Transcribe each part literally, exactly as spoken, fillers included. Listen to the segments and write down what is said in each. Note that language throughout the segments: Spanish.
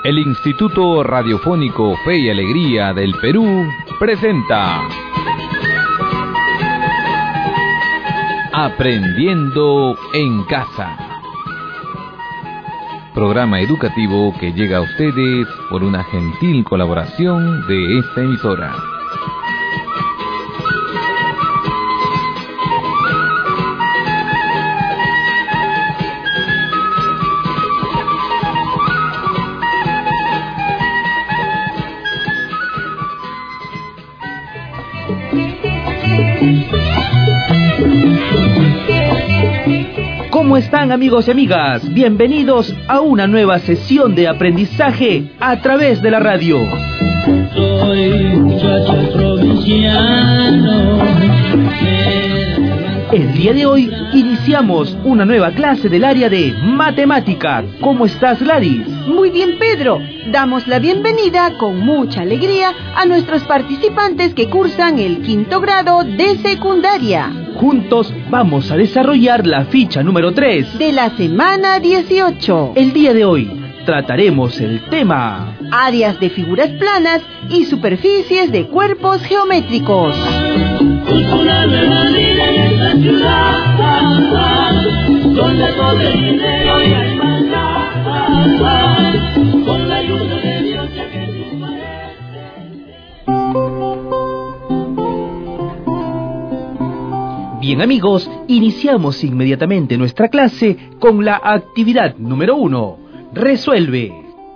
El Instituto Radiofónico Fe y Alegría del Perú presenta Aprendiendo en Casa, programa educativo que llega a ustedes por una gentil colaboración de esta emisora. ¿Cómo están, amigos y amigas? Bienvenidos a una nueva sesión de aprendizaje a través de la radio. Soy muchacho provinciano. El día de hoy iniciamos una nueva clase del área de matemática. ¿Cómo estás, Gladys? Muy bien, Pedro. Damos la bienvenida con mucha alegría a nuestros participantes que cursan el quinto grado de secundaria. Juntos vamos a desarrollar la ficha número tres de la semana dieciocho. El día de hoy trataremos el tema áreas de figuras planas y superficies de cuerpos geométricos. Bien, amigos, iniciamos inmediatamente nuestra clase con la actividad número uno. Resuelve.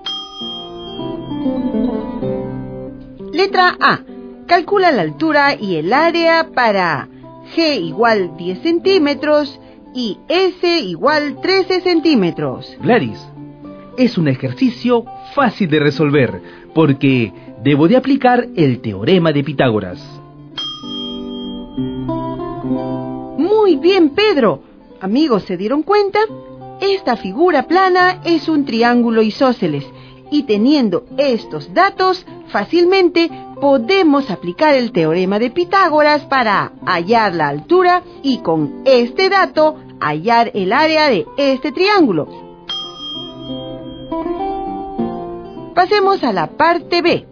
Letra A. Calcula la altura y el área para G igual diez centímetros y S igual trece centímetros. Gladys, es un ejercicio fácil de resolver porque debo de aplicar el teorema de Pitágoras. Muy bien, Pedro. Amigos, ¿se dieron cuenta? Esta figura plana es un triángulo isósceles y teniendo estos datos, fácilmente podemos aplicar el teorema de Pitágoras para hallar la altura y con este dato hallar el área de este triángulo. Pasemos a la parte B.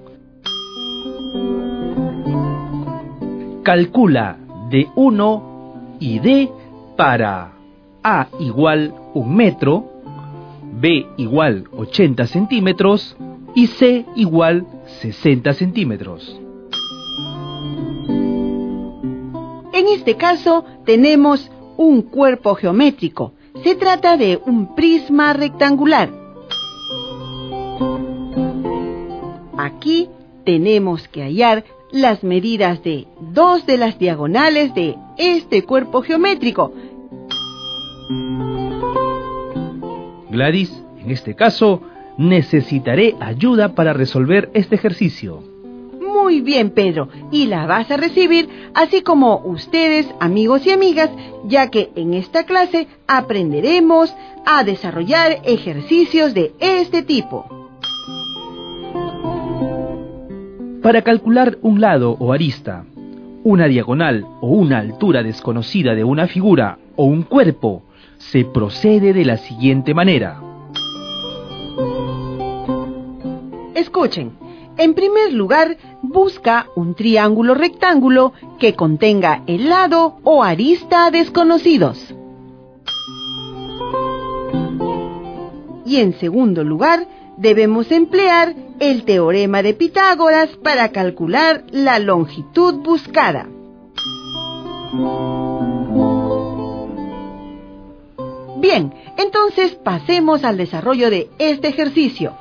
Calcula de uno y D para A igual un metro, B igual ochenta centímetros y C igual sesenta centímetros. En este caso tenemos un cuerpo geométrico. Se trata de un prisma rectangular. Aquí tenemos que hallar las medidas de dos de las diagonales de este cuerpo geométrico. Gladys, en este caso, necesitaré ayuda para resolver este ejercicio. Muy bien, Pedro, y la vas a recibir, así como ustedes, amigos y amigas, ya que en esta clase aprenderemos a desarrollar ejercicios de este tipo. Para calcular un lado o arista, una diagonal o una altura desconocida de una figura o un cuerpo, se procede de la siguiente manera. Escuchen, en primer lugar, busca un triángulo rectángulo que contenga el lado o arista desconocidos. Y en segundo lugar, debemos emplear el teorema de Pitágoras para calcular la longitud buscada. Bien, entonces pasemos al desarrollo de este ejercicio.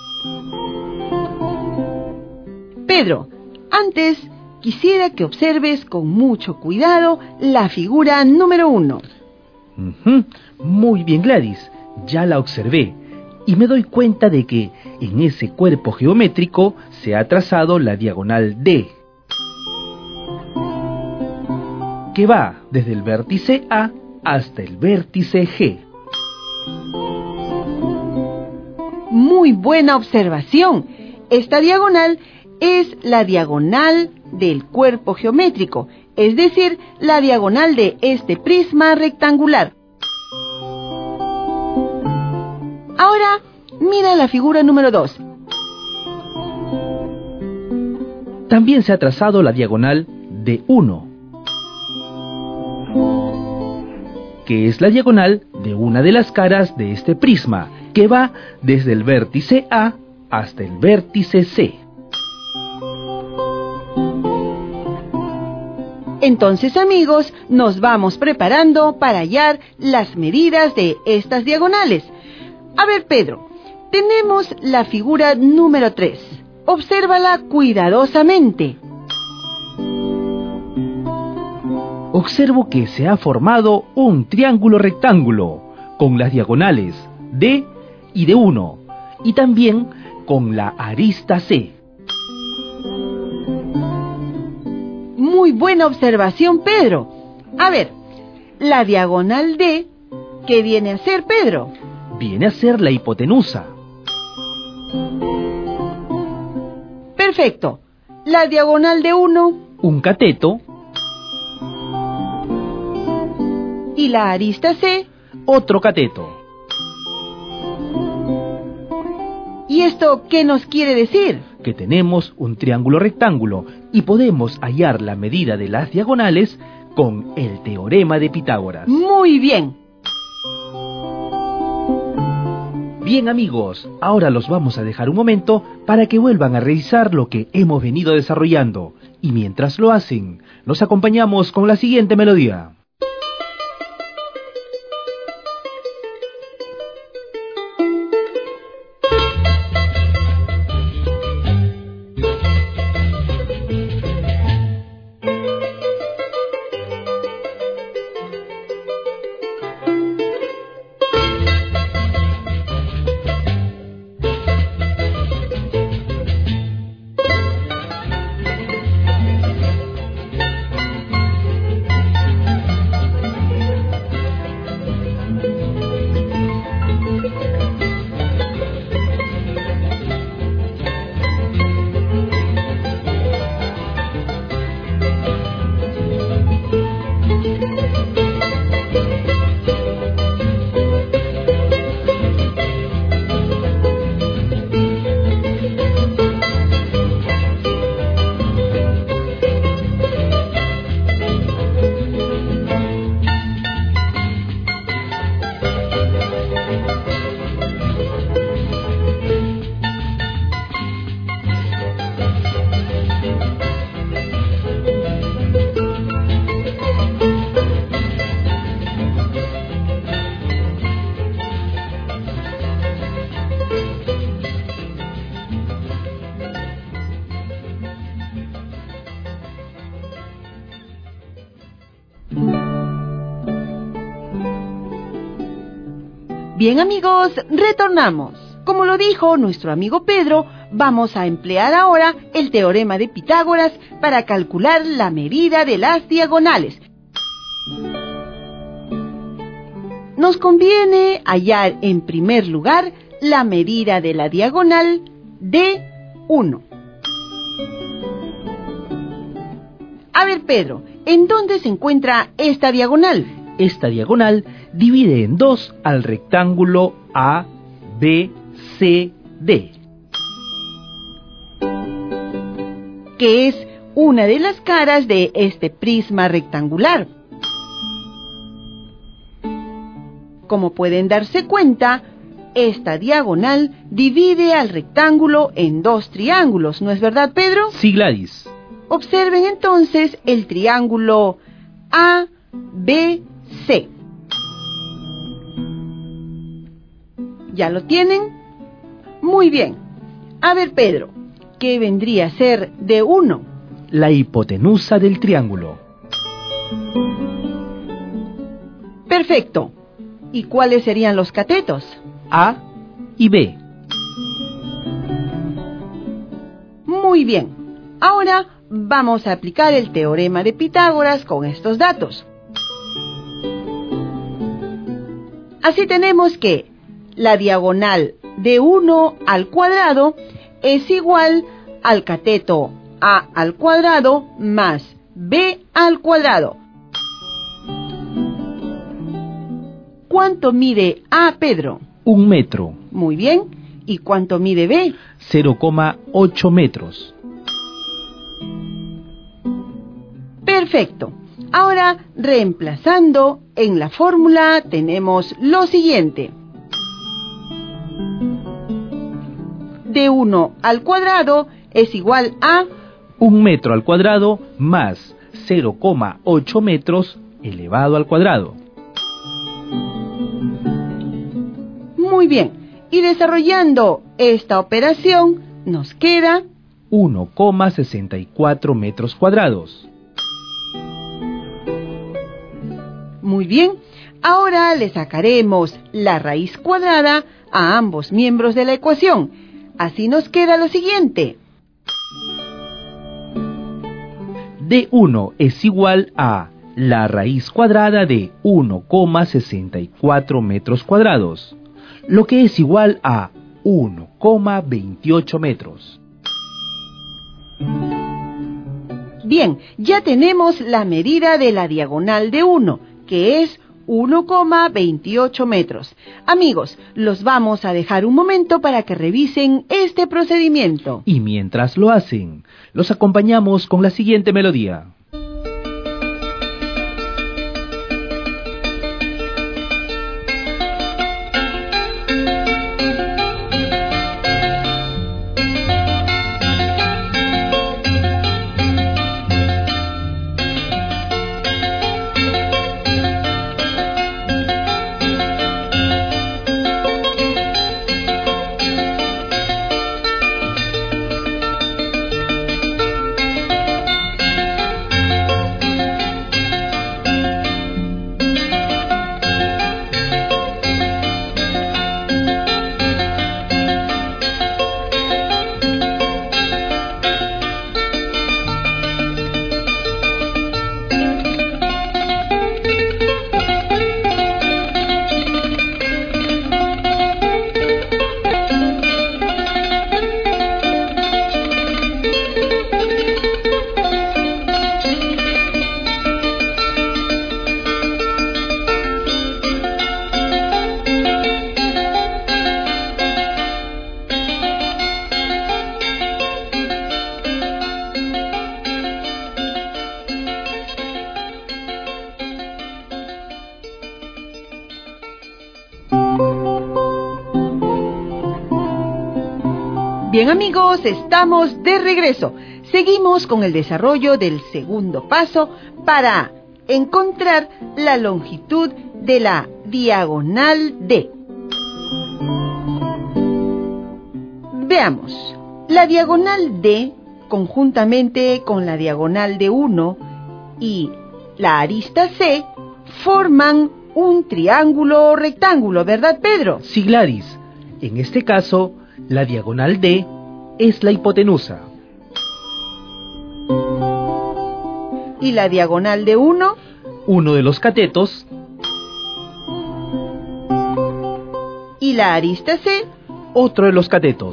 Pedro, antes quisiera que observes con mucho cuidado la figura número uno. Uh-huh. Muy bien, Gladys, ya la observé y me doy cuenta de que en ese cuerpo geométrico se ha trazado la diagonal D, que va desde el vértice A hasta el vértice G. Muy buena observación. Esta diagonal es la diagonal del cuerpo geométrico, es decir, la diagonal de este prisma rectangular. Ahora, mira la figura número dos. También se ha trazado la diagonal D uno, que es la diagonal de una de las caras de este prisma, que va desde el vértice A hasta el vértice C. Entonces, amigos, nos vamos preparando para hallar las medidas de estas diagonales. A ver, Pedro, tenemos la figura número tres. Obsérvala cuidadosamente. Observo que se ha formado un triángulo rectángulo con las diagonales D y D uno y también con la arista C. Muy buena observación, Pedro. A ver, la diagonal D, ¿qué viene a ser, Pedro? Viene a ser la hipotenusa. Perfecto. La diagonal de uno. Un cateto. Y la arista C. Otro cateto. ¿Y esto qué nos quiere decir? Que tenemos un triángulo rectángulo y podemos hallar la medida de las diagonales con el teorema de Pitágoras. Muy bien. Bien, amigos, ahora los vamos a dejar un momento para que vuelvan a revisar lo que hemos venido desarrollando. Y mientras lo hacen, los acompañamos con la siguiente melodía. Bien, amigos, retornamos. Como lo dijo nuestro amigo Pedro, vamos a emplear ahora el teorema de Pitágoras para calcular la medida de las diagonales. Nos conviene hallar en primer lugar la medida de la diagonal D uno. A ver, Pedro, ¿en dónde se encuentra esta diagonal? Esta diagonal divide en dos al rectángulo A B C D, que es una de las caras de este prisma rectangular. Como pueden darse cuenta, esta diagonal divide al rectángulo en dos triángulos, ¿no es verdad, Pedro? Sí, Gladys. Observen entonces el triángulo A B C. ¿Ya lo tienen? Muy bien. A ver, Pedro, ¿qué vendría a ser D uno? La hipotenusa del triángulo. Perfecto. ¿Y cuáles serían los catetos? A y B. Muy bien. Ahora vamos a aplicar el teorema de Pitágoras con estos datos. Así tenemos que la diagonal de uno al cuadrado es igual al cateto A al cuadrado más B al cuadrado. ¿Cuánto mide A, Pedro? Un metro. Muy bien. ¿Y cuánto mide B? cero coma ocho metros. Perfecto. Ahora, reemplazando en la fórmula, tenemos lo siguiente. D uno al cuadrado es igual a un metro al cuadrado más cero coma ocho metros elevado al cuadrado. Muy bien. Y desarrollando esta operación, nos queda uno coma sesenta y cuatro metros cuadrados. Muy bien. Ahora le sacaremos la raíz cuadrada a ambos miembros de la ecuación. Así nos queda lo siguiente. D uno es igual a la raíz cuadrada de uno coma sesenta y cuatro metros cuadrados, lo que es igual a uno coma veintiocho metros. Bien, ya tenemos la medida de la diagonal de uno, que es uno coma veintiocho metros. Amigos, los vamos a dejar un momento para que revisen este procedimiento. Y mientras lo hacen, los acompañamos con la siguiente melodía. Bien amigos, estamos de regreso. Seguimos con el desarrollo del segundo paso para encontrar la longitud de la diagonal D. Veamos, la diagonal D, conjuntamente con la diagonal de uno y la arista C, forman un triángulo rectángulo, ¿verdad, Pedro? Sí, Gladys. En este caso, la diagonal D es la hipotenusa. ¿Y la diagonal de uno? Uno de los catetos. ¿Y la arista C? Otro de los catetos.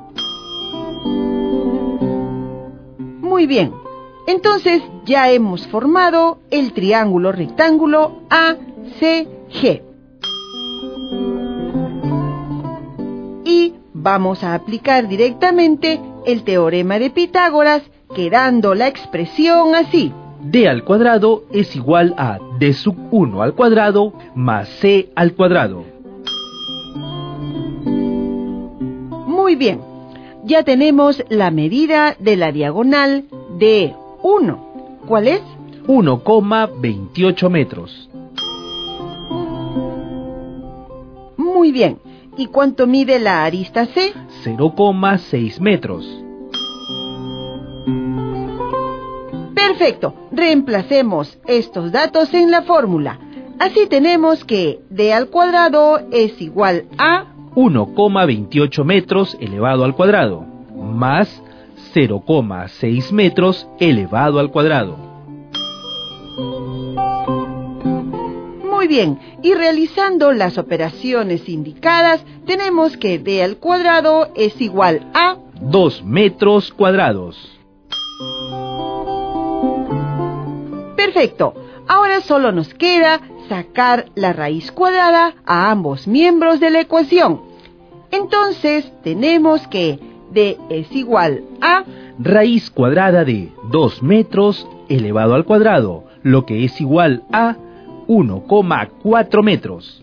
Muy bien. Entonces ya hemos formado el triángulo rectángulo A C G. Y vamos a aplicar directamente el teorema de Pitágoras, quedando la expresión así. D al cuadrado es igual a D sub uno al cuadrado más C al cuadrado. Muy bien. Ya tenemos la medida de la diagonal de uno. ¿Cuál es? uno coma veintiocho metros. Muy bien. ¿Y cuánto mide la arista C? cero coma seis metros. Perfecto. Reemplacemos estos datos en la fórmula. Así tenemos que D al cuadrado es igual a uno coma veintiocho metros elevado al cuadrado, más cero coma seis metros elevado al cuadrado. Muy bien, y realizando las operaciones indicadas, tenemos que D al cuadrado es igual a dos metros cuadrados. Perfecto. Ahora solo nos queda sacar la raíz cuadrada a ambos miembros de la ecuación. Entonces tenemos que D es igual a raíz cuadrada de dos metros elevado al cuadrado, lo que es igual a uno coma cuatro metros.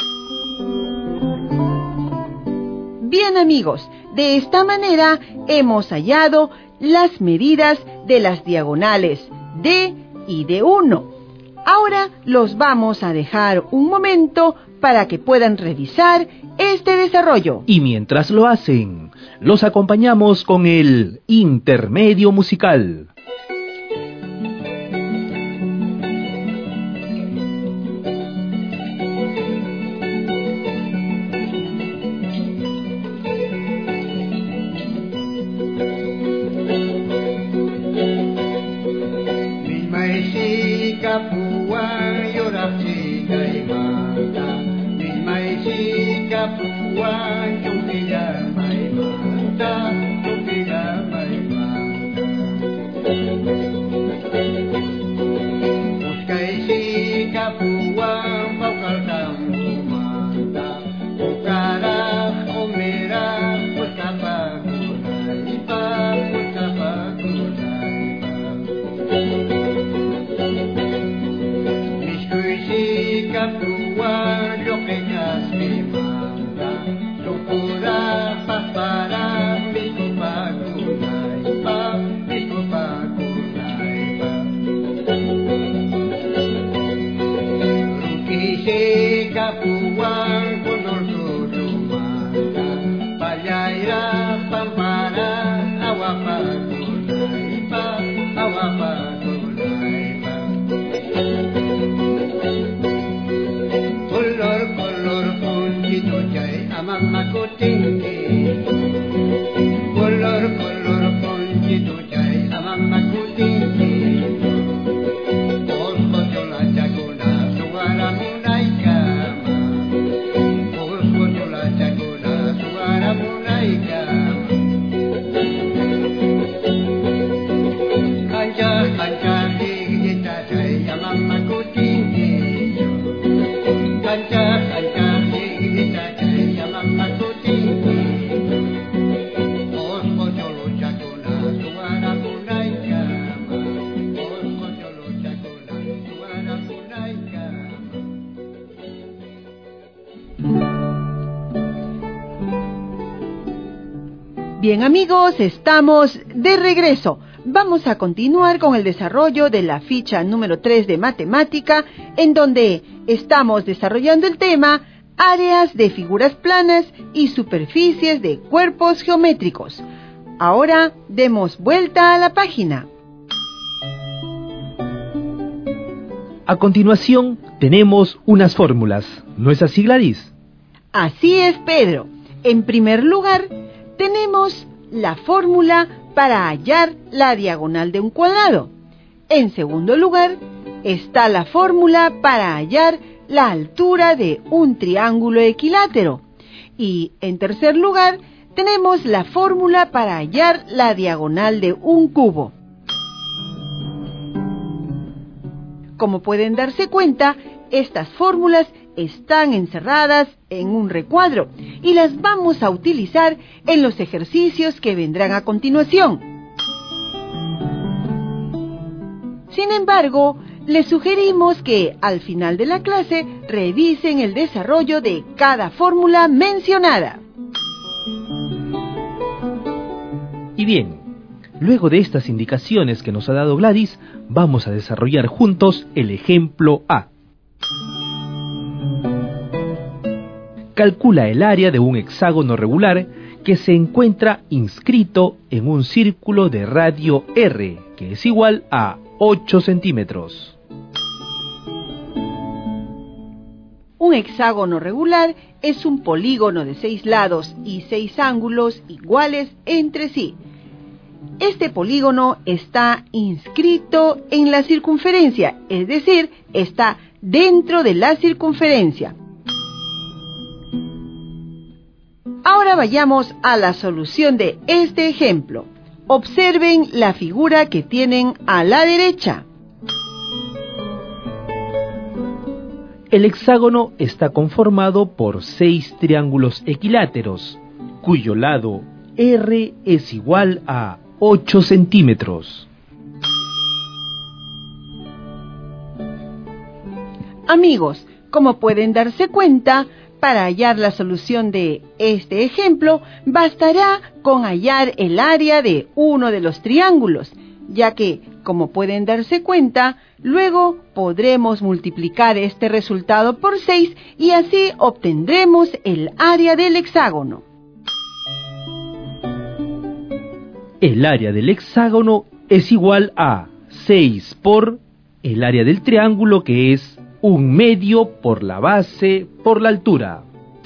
Bien amigos, de esta manera hemos hallado las medidas de las diagonales D y D uno. Ahora los vamos a dejar un momento para que puedan revisar este desarrollo. Y mientras lo hacen, los acompañamos con el intermedio musical. Bien amigos, estamos de regreso. Vamos a continuar con el desarrollo de la ficha número tres de matemática, en donde estamos desarrollando el tema áreas de figuras planas y superficies de cuerpos geométricos. Ahora demos vuelta a la página. A continuación tenemos unas fórmulas, ¿no es así, Gladys? Así es, Pedro. En primer lugar, tenemos la fórmula para hallar la diagonal de un cuadrado. En segundo lugar, está la fórmula para hallar la altura de un triángulo equilátero. Y en tercer lugar, tenemos la fórmula para hallar la diagonal de un cubo. Como pueden darse cuenta, estas fórmulas están encerradas en un recuadro y las vamos a utilizar en los ejercicios que vendrán a continuación. Sin embargo, les sugerimos que al final de la clase revisen el desarrollo de cada fórmula mencionada. Y bien, luego de estas indicaciones que nos ha dado Gladys, vamos a desarrollar juntos el ejemplo A. Calcula el área de un hexágono regular que se encuentra inscrito en un círculo de radio R, que es igual a ocho centímetros. Un hexágono regular es un polígono de seis lados y seis ángulos iguales entre sí. Este polígono está inscrito en la circunferencia, es decir, está dentro de la circunferencia. Ahora vayamos a la solución de este ejemplo. Observen la figura que tienen a la derecha. El hexágono está conformado por seis triángulos equiláteros, cuyo lado R es igual a ocho centímetros. Amigos, como pueden darse cuenta, para hallar la solución de este ejemplo, bastará con hallar el área de uno de los triángulos, ya que, como pueden darse cuenta, luego podremos multiplicar este resultado por seis y así obtendremos el área del hexágono. El área del hexágono es igual a seis por el área del triángulo, que es un medio por la base por la altura.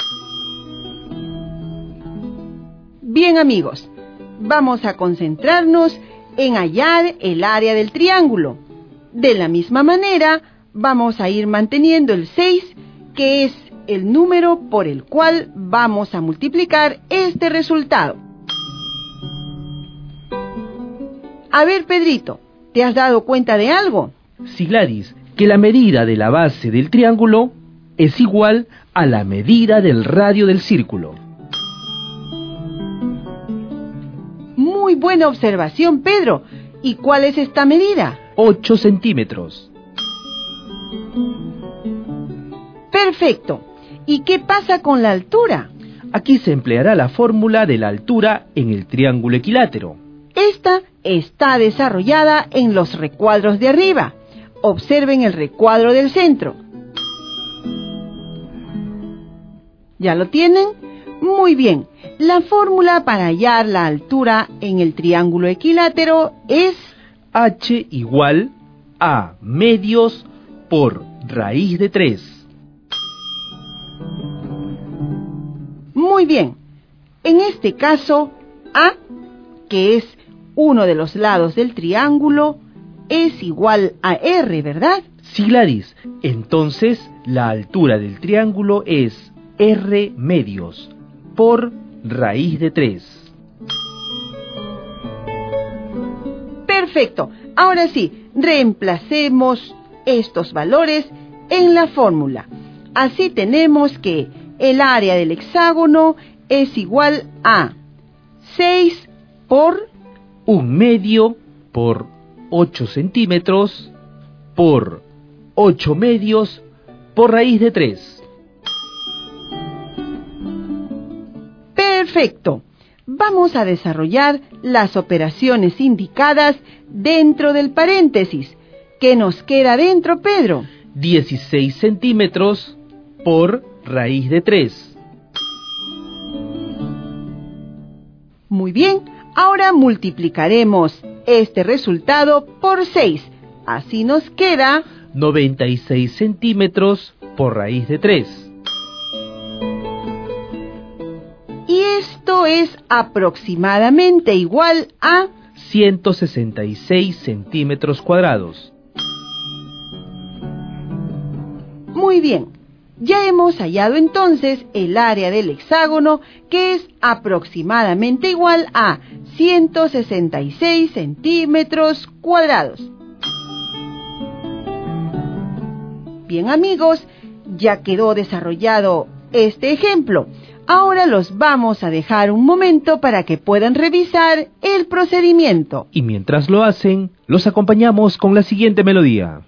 Bien, amigos, vamos a concentrarnos en hallar el área del triángulo. De la misma manera, vamos a ir manteniendo el seis, que es el número por el cual vamos a multiplicar este resultado. A ver, Pedrito, ¿te has dado cuenta de algo? Sí, Gladys, que la medida de la base del triángulo es igual a la medida del radio del círculo. Muy buena observación, Pedro. ¿Y cuál es esta medida? ocho centímetros. Perfecto. ¿Y qué pasa con la altura? Aquí se empleará la fórmula de la altura en el triángulo equilátero. Esta está desarrollada en los recuadros de arriba. Observen el recuadro del centro. ¿Ya lo tienen? Muy bien. La fórmula para hallar la altura en el triángulo equilátero es H igual a medios por raíz de tres. Muy bien. En este caso, A, que es uno de los lados del triángulo, es igual a R, ¿verdad? Sí, Gladys. Entonces, la altura del triángulo es R medios por raíz de tres. Perfecto. Ahora sí, reemplacemos estos valores en la fórmula. Así tenemos que el área del hexágono es igual a seis por un medio por ocho centímetros por ocho medios por raíz de tres. Perfecto. Vamos a desarrollar las operaciones indicadas dentro del paréntesis. ¿Qué nos queda dentro, Pedro? dieciséis centímetros por raíz de tres. Muy bien. Ahora multiplicaremos este resultado por seis. Así nos queda noventa y seis centímetros por raíz de tres. Y esto es aproximadamente igual a ciento sesenta y seis centímetros cuadrados. Muy bien. Ya hemos hallado entonces el área del hexágono, que es aproximadamente igual a ciento sesenta y seis centímetros cuadrados. Bien, amigos, ya quedó desarrollado este ejemplo. Ahora los vamos a dejar un momento para que puedan revisar el procedimiento. Y mientras lo hacen, los acompañamos con la siguiente melodía.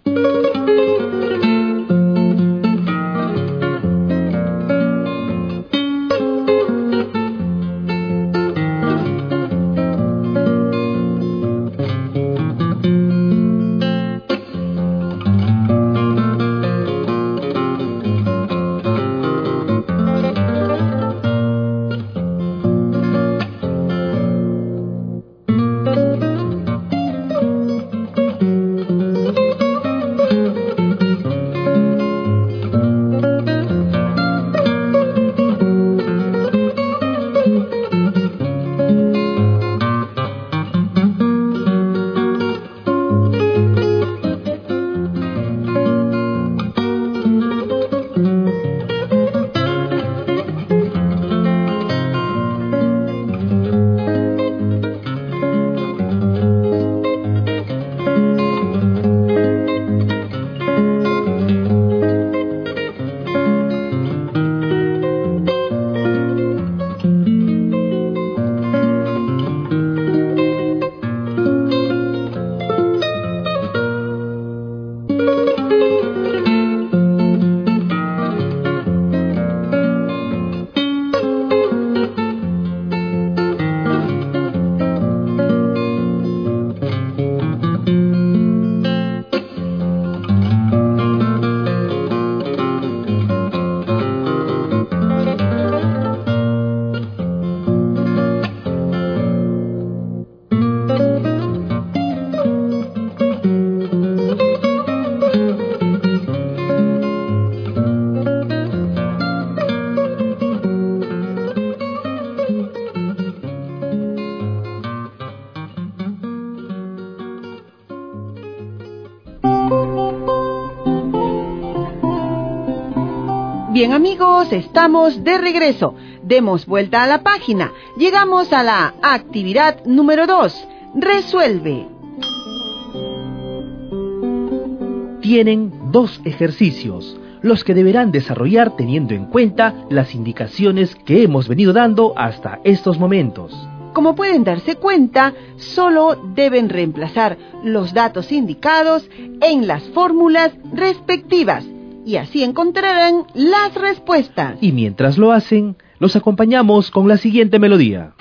Bien amigos, estamos de regreso. Demos vuelta a la página. Llegamos a la actividad número dos. Resuelve. Tienen dos ejercicios, los que deberán desarrollar teniendo en cuenta las indicaciones que hemos venido dando hasta estos momentos. Como pueden darse cuenta, solo deben reemplazar los datos indicados en las fórmulas respectivas y así encontrarán las respuestas. Y mientras lo hacen, los acompañamos con la siguiente melodía.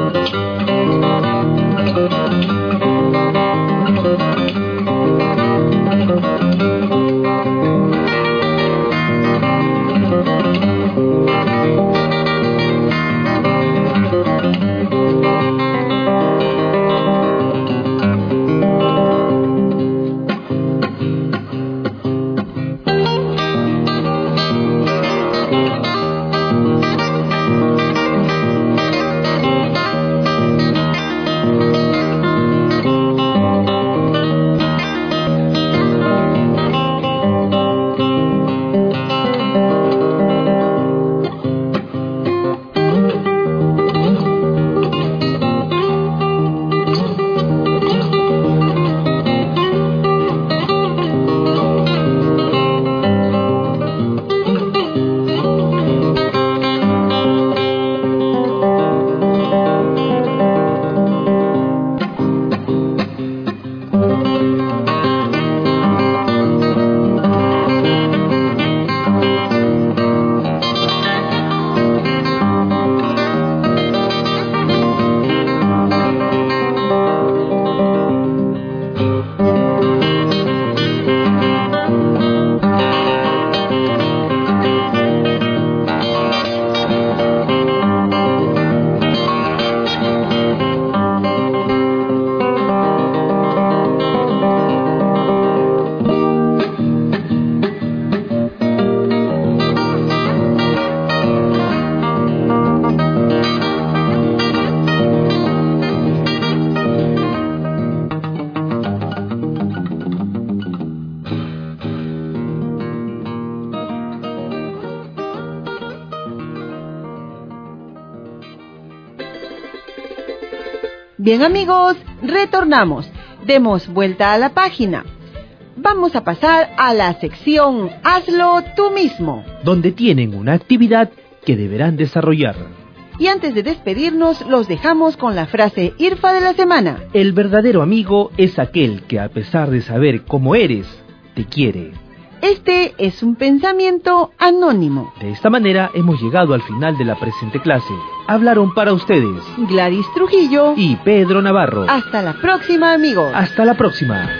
Bien amigos, retornamos. Demos vuelta a la página. Vamos a pasar a la sección Hazlo tú mismo, donde tienen una actividad que deberán desarrollar. Y antes de despedirnos, los dejamos con la frase IRFA de la semana. El verdadero amigo es aquel que, a pesar de saber cómo eres, te quiere. Este es un pensamiento anónimo. De esta manera hemos llegado al final de la presente clase. Hablaron para ustedes Gladys Trujillo y Pedro Navarro. Hasta la próxima, amigos. Hasta la próxima.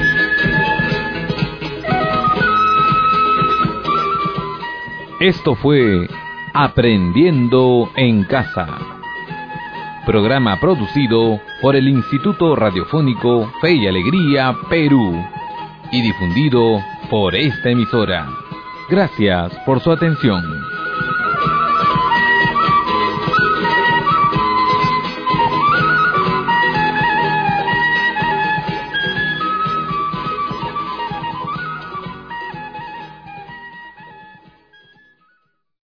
Esto fue Aprendiendo en Casa. Programa producido por el Instituto Radiofónico Fe y Alegría, Perú. Y difundido por esta emisora. Gracias por su atención.